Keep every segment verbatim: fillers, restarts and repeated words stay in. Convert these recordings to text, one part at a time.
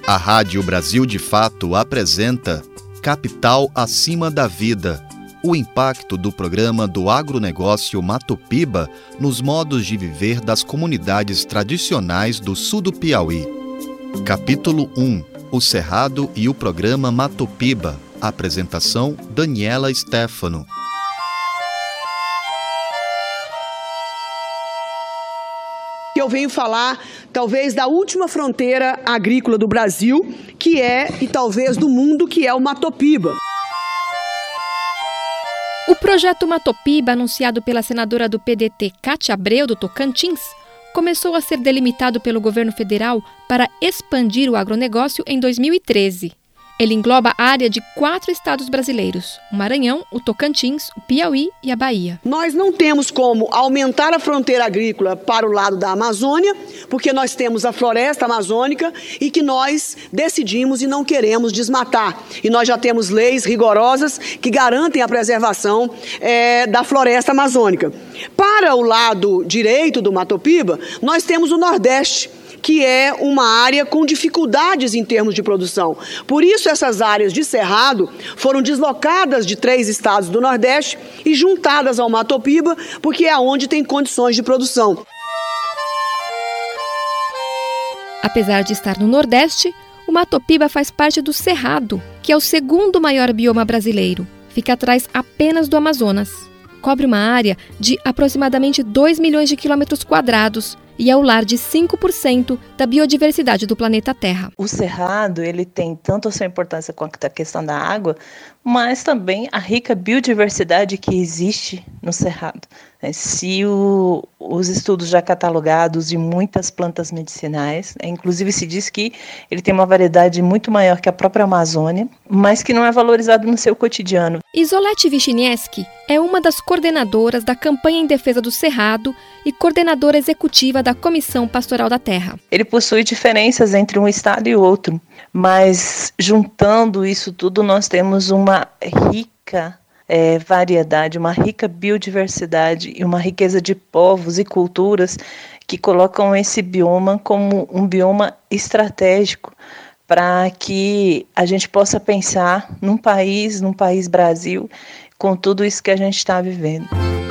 A Rádio Brasil de Fato apresenta Capital Acima da Vida, o impacto do programa do agronegócio Matopiba nos modos de viver das comunidades tradicionais do sul do Piauí. Capítulo um, o Cerrado e o programa Matopiba. Apresentação, Daniela Stefano. Eu venho falar, talvez, da última fronteira agrícola do Brasil, que é, e talvez do mundo, que é o Matopiba. O projeto Matopiba, anunciado pela senadora do P D T, Cátia Abreu, do Tocantins, começou a ser delimitado pelo governo federal para expandir o agronegócio em dois mil e treze. Ele engloba a área de quatro estados brasileiros: o Maranhão, o Tocantins, o Piauí e a Bahia. Nós não temos como aumentar a fronteira agrícola para o lado da Amazônia, porque nós temos a floresta amazônica e que nós decidimos e não queremos desmatar. E nós já temos leis rigorosas que garantem a preservação é, da floresta amazônica. Para o lado direito do Matopiba, nós temos o Nordeste, que é uma área com dificuldades em termos de produção. Por isso, essas áreas de cerrado foram deslocadas de três estados do Nordeste e juntadas ao Matopiba, porque é onde tem condições de produção. Apesar de estar no Nordeste, o Matopiba faz parte do Cerrado, que é o segundo maior bioma brasileiro. Fica atrás apenas do Amazonas. Cobre uma área de aproximadamente dois milhões de quilômetros quadrados e é o lar de cinco por cento da biodiversidade do planeta Terra. O Cerrado, ele tem tanto a sua importância quanto a questão da água, mas também a rica biodiversidade que existe no Cerrado. Se o, os estudos já catalogados de muitas plantas medicinais, inclusive se diz que ele tem uma variedade muito maior que a própria Amazônia, mas que não é valorizado no seu cotidiano. Isolete Wichniewski é uma das coordenadoras da campanha em defesa do Cerrado e coordenadora executiva da Comissão Pastoral da Terra. Ele possui diferenças entre um estado e outro, mas juntando isso tudo nós temos uma rica É, variedade, uma rica biodiversidade e uma riqueza de povos e culturas que colocam esse bioma como um bioma estratégico para que a gente possa pensar num país, num país Brasil, com tudo isso que a gente está vivendo.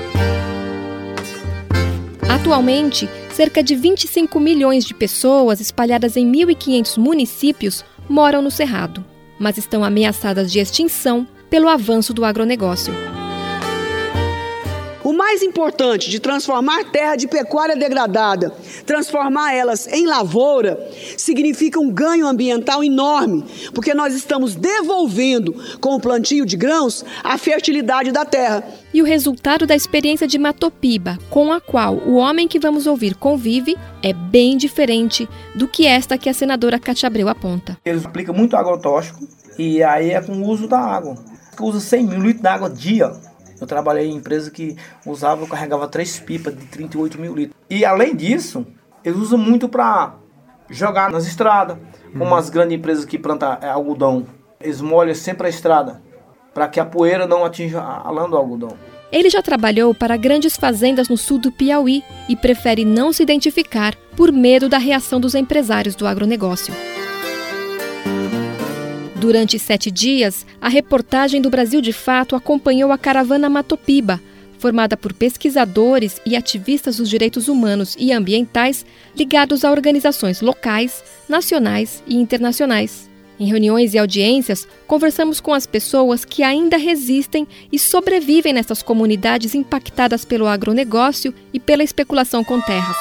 Atualmente, cerca de vinte e cinco milhões de pessoas espalhadas em mil e quinhentos municípios moram no Cerrado, mas estão ameaçadas de extinção pelo avanço do agronegócio. O mais importante de transformar terra de pecuária degradada, transformar elas em lavoura, significa um ganho ambiental enorme, porque nós estamos devolvendo, com o plantio de grãos, a fertilidade da terra. E o resultado da experiência de Matopiba, com a qual o homem que vamos ouvir convive, é bem diferente do que esta que a senadora Cátia Abreu aponta. Eles aplicam muito agrotóxico e aí é com o uso da água. Usa cem mil litros de água dia. Eu trabalhei em empresa que usava, eu carregava três pipas de trinta e oito mil litros. E além disso, eles usam muito para jogar nas estradas. Como as grandes empresas que plantam algodão, eles molham sempre a estrada, para que a poeira não atinja a lã do algodão. Ele já trabalhou para grandes fazendas no sul do Piauí e prefere não se identificar por medo da reação dos empresários do agronegócio. Durante sete dias, a reportagem do Brasil de Fato acompanhou a caravana Matopiba, formada por pesquisadores e ativistas dos direitos humanos e ambientais ligados a organizações locais, nacionais e internacionais. Em reuniões e audiências, conversamos com as pessoas que ainda resistem e sobrevivem nessas comunidades impactadas pelo agronegócio e pela especulação com terras.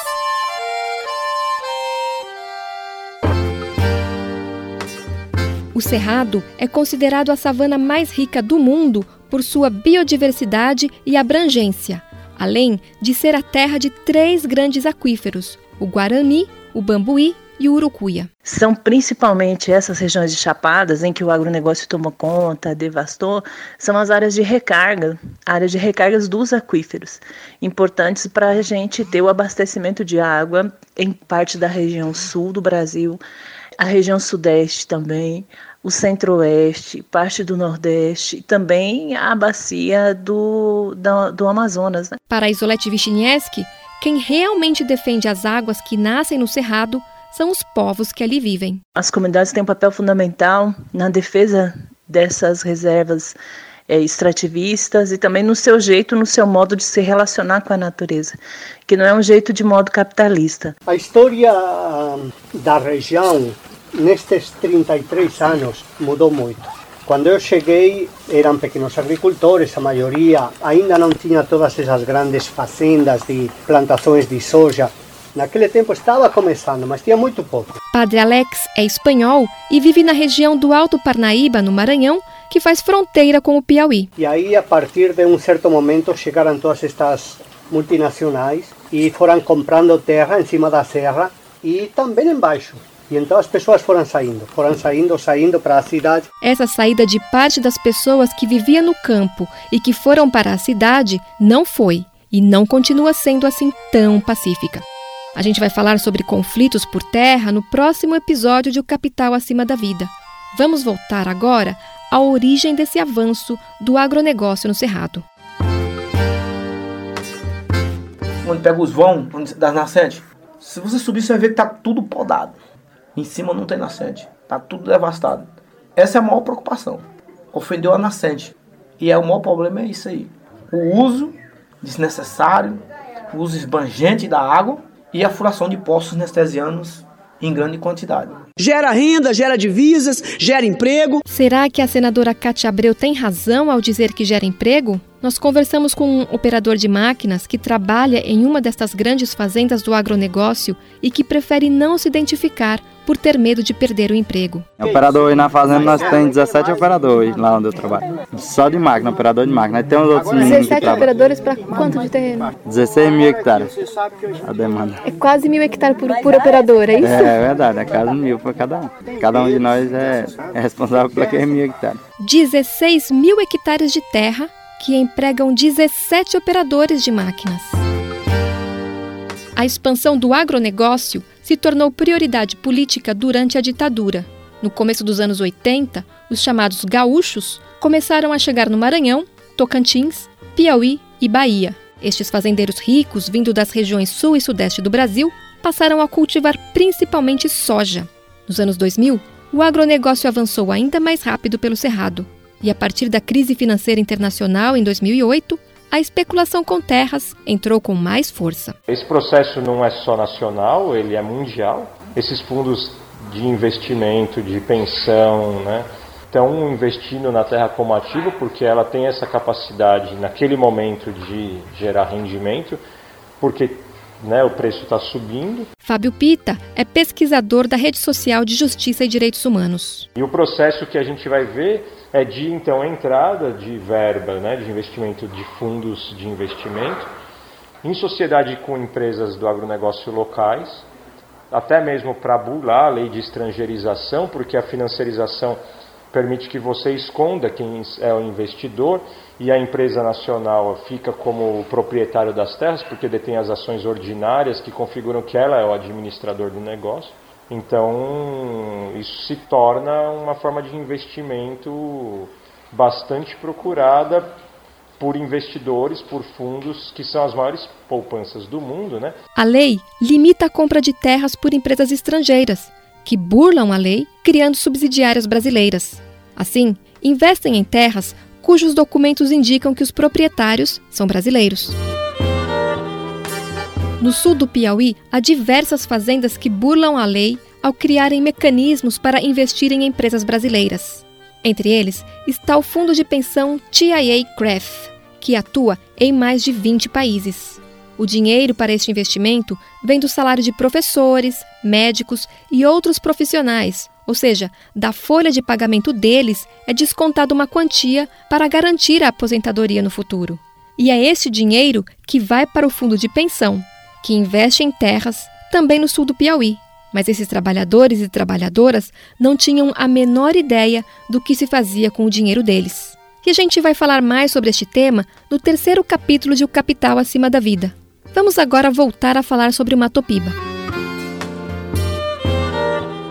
O Cerrado é considerado a savana mais rica do mundo por sua biodiversidade e abrangência, além de ser a terra de três grandes aquíferos, o Guarani, o Bambuí e o Urucuia. São principalmente essas regiões de chapadas em que o agronegócio tomou conta, devastou, são as áreas de recarga, áreas de recargas dos aquíferos, importantes para a gente ter o abastecimento de água em parte da região sul do Brasil, a região sudeste também, o centro-oeste, parte do nordeste e também a bacia do, do, do Amazonas. Né? Para Isolete Wichniewski, quem realmente defende as águas que nascem no Cerrado são os povos que ali vivem. As comunidades têm um papel fundamental na defesa dessas reservas é, extrativistas e também no seu jeito, no seu modo de se relacionar com a natureza, que não é um jeito de modo capitalista. A história da região, nestes trinta e três anos, mudou muito. Quando eu cheguei, eram pequenos agricultores, a maioria ainda não tinha todas essas grandes fazendas de plantações de soja. Naquele tempo estava começando, mas tinha muito pouco. Padre Alex é espanhol e vive na região do Alto Parnaíba, no Maranhão, que faz fronteira com o Piauí. E aí, a partir de um certo momento, chegaram todas estas multinacionais e foram comprando terra em cima da serra e também embaixo. E então as pessoas foram saindo, foram saindo, saindo para a cidade. Essa saída de parte das pessoas que viviam no campo e que foram para a cidade não foi e não continua sendo assim tão pacífica. A gente vai falar sobre conflitos por terra no próximo episódio de O Capital Acima da Vida. Vamos voltar agora à origem desse avanço do agronegócio no Cerrado. Onde pega os vãos das nascentes, se você subir, você vai ver que está tudo podado. Em cima não tem nascente, está tudo devastado. Essa é a maior preocupação. Ofendeu a nascente. E é o maior problema é isso aí. O uso desnecessário, o uso esbangente da água e a furação de poços nestesianos em grande quantidade. Gera renda, gera divisas, gera emprego. Será que a senadora Cátia Abreu tem razão ao dizer que gera emprego? Nós conversamos com um operador de máquinas que trabalha em uma destas grandes fazendas do agronegócio e que prefere não se identificar por ter medo de perder o emprego. Operador aí na fazenda nós temos dezessete operadores lá onde eu trabalho. Só de máquina, operador de máquina. Aí tem os outros meninos que trabalham. dezessete operadores para quanto de terreno? dezesseis mil hectares a demanda. É quase mil hectares por, por operador, é isso? É, é verdade, é quase mil para cada um. Cada um de nós é, é responsável por aqueles mil hectares. dezesseis mil hectares de terra que empregam dezessete operadores de máquinas. A expansão do agronegócio se tornou prioridade política durante a ditadura. No começo dos anos oitenta, os chamados gaúchos começaram a chegar no Maranhão, Tocantins, Piauí e Bahia. Estes fazendeiros ricos, vindo das regiões sul e sudeste do Brasil, passaram a cultivar principalmente soja. Nos anos dois mil, o agronegócio avançou ainda mais rápido pelo Cerrado. E a partir da crise financeira internacional em dois mil e oito, a especulação com terras entrou com mais força. Esse processo não é só nacional, ele é mundial. Esses fundos de investimento, de pensão, né, estão investindo na terra como ativo porque ela tem essa capacidade, naquele momento, de gerar rendimento, porque né, o preço está subindo. Fábio Pita é pesquisador da Rede Social de Justiça e Direitos Humanos. E o processo que a gente vai ver é de, então, entrada de verba, né, de investimento de fundos de investimento, em sociedade com empresas do agronegócio locais, até mesmo para burlar a lei de estrangeirização, porque a financiarização permite que você esconda quem é o investidor e a empresa nacional fica como o proprietário das terras, porque detém as ações ordinárias que configuram que ela é o administrador do negócio. Então, isso se torna uma forma de investimento bastante procurada por investidores, por fundos, que são as maiores poupanças do mundo, né? A lei limita a compra de terras por empresas estrangeiras, que burlam a lei, criando subsidiárias brasileiras. Assim, investem em terras cujos documentos indicam que os proprietários são brasileiros. No sul do Piauí, há diversas fazendas que burlam a lei ao criarem mecanismos para investir em empresas brasileiras. Entre eles está o fundo de pensão T I A C R E F, que atua em mais de vinte países. O dinheiro para este investimento vem do salário de professores, médicos e outros profissionais, ou seja, da folha de pagamento deles é descontada uma quantia para garantir a aposentadoria no futuro. E é este dinheiro que vai para o fundo de pensão, que investe em terras também no sul do Piauí. Mas esses trabalhadores e trabalhadoras não tinham a menor ideia do que se fazia com o dinheiro deles. E a gente vai falar mais sobre este tema no terceiro capítulo de O Capital Acima da Vida. Vamos agora voltar a falar sobre o Matopiba.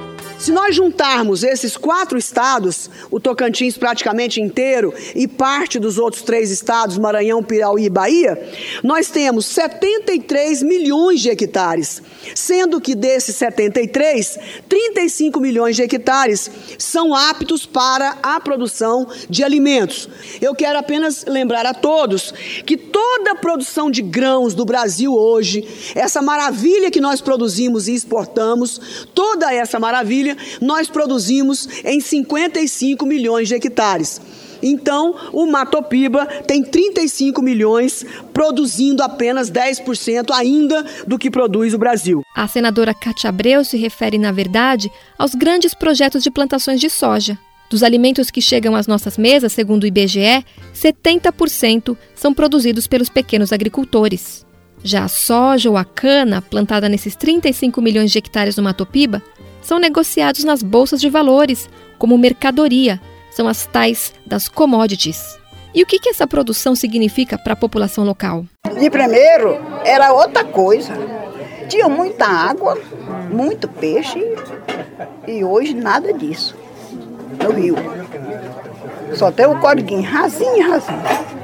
Se nós juntarmos esses quatro estados, o Tocantins praticamente inteiro e parte dos outros três estados, Maranhão, Piauí e Bahia, nós temos setenta e três milhões de hectares, sendo que desses setenta e três, trinta e cinco milhões de hectares são aptos para a produção de alimentos. Eu quero apenas lembrar a todos que toda a produção de grãos do Brasil hoje, essa maravilha que nós produzimos e exportamos, toda essa maravilha nós produzimos em cinquenta e cinco milhões de hectares. Então, o Matopiba tem trinta e cinco milhões, produzindo apenas dez por cento ainda do que produz o Brasil. A senadora Cátia Abreu se refere, na verdade, aos grandes projetos de plantações de soja. Dos alimentos que chegam às nossas mesas, segundo o I B G E, setenta por cento são produzidos pelos pequenos agricultores. Já a soja ou a cana, plantada nesses trinta e cinco milhões de hectares no Matopiba, são negociados nas bolsas de valores, como mercadoria, são as tais das commodities. E o que, que essa produção significa para a população local? De primeiro, era outra coisa. Tinha muita água, muito peixe, e hoje nada disso no rio. Só tem o corguinho, rasinho, rasinho.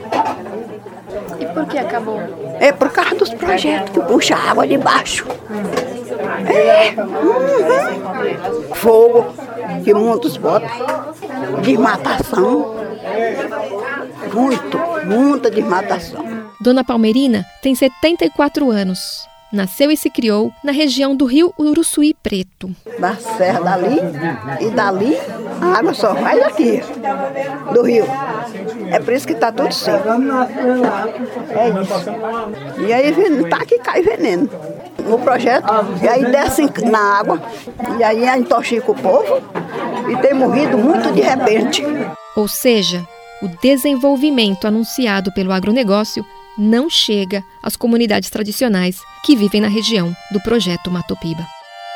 E por que acabou? É por causa dos projetos que puxa água de baixo. É. Uhum. Fogo, que muitos botam. Desmatação. Muito, muita desmatação. Dona Palmeirina tem setenta e quatro anos. Nasceu e se criou na região do rio Uruçuí Preto. Da serra dali, e dali a água só vai daqui, do rio. É por isso que está tudo seco. É isso. E aí tá que cai veneno no projeto. E aí desce na água, e aí intoxica o povo, e tem morrido muito de repente. Ou seja, o desenvolvimento anunciado pelo agronegócio não chega às comunidades tradicionais que vivem na região do projeto Matopiba.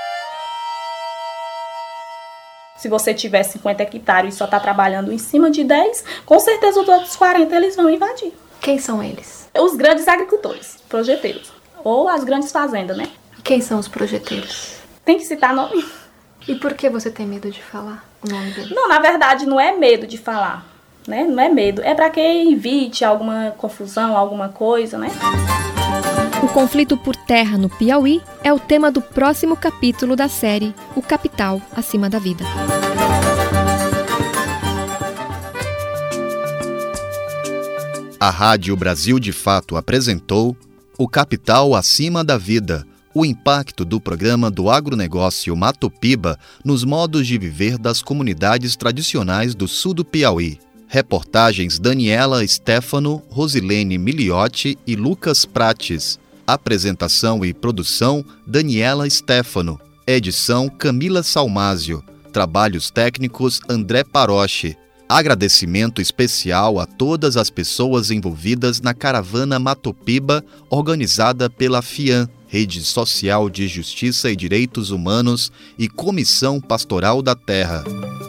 Se você tiver cinquenta hectares e só está trabalhando em cima de dez, com certeza os outros quarenta eles vão invadir. Quem são eles? Os grandes agricultores, projeteiros, ou as grandes fazendas, né? Quem são os projeteiros? Tem que citar nome. E por que você tem medo de falar o nome deles? Não, na verdade não é medo de falar. Né? Não é medo, é para que evite alguma confusão, alguma coisa, né? O conflito por terra no Piauí é o tema do próximo capítulo da série O Capital Acima da Vida. A Rádio Brasil de Fato apresentou O Capital Acima da Vida, o impacto do programa do agronegócio Matopiba nos modos de viver das comunidades tradicionais do sul do Piauí. Reportagens Daniela Stefano, Rosilene Miliotti e Lucas Prates. Apresentação e produção Daniela Stefano. Edição Camila Salmásio. Trabalhos técnicos André Paroche. Agradecimento especial a todas as pessoas envolvidas na Caravana Matopiba, organizada pela FIAM, Rede Social de Justiça e Direitos Humanos, e Comissão Pastoral da Terra.